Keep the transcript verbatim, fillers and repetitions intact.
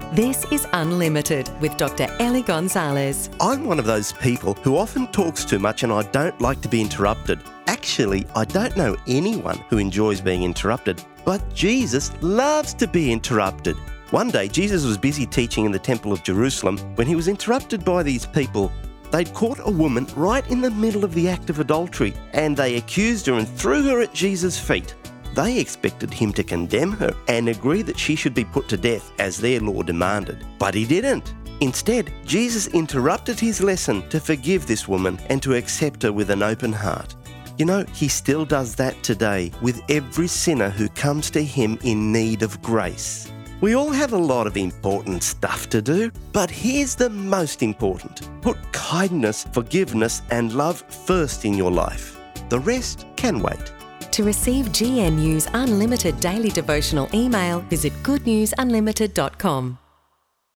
This is Unlimited with Doctor Ellie Gonzalez. I'm one of those people who often talks too much and I don't like to be interrupted. Actually, I don't know anyone who enjoys being interrupted, but Jesus loves to be interrupted. One day, Jesus was busy teaching in the Temple of Jerusalem when he was interrupted by these people. They'd caught a woman right in the middle of the act of adultery, and they accused her and threw her at Jesus' feet. They expected him to condemn her and agree that she should be put to death as their law demanded. But he didn't. Instead, Jesus interrupted his lesson to forgive this woman and to accept her with an open heart. You know, he still does that today with every sinner who comes to him in need of grace. We all have a lot of important stuff to do, but here's the most important. Put kindness, forgiveness, and love first in your life. The rest can wait. To receive G N U's Unlimited Daily Devotional email, visit good news unlimited dot com.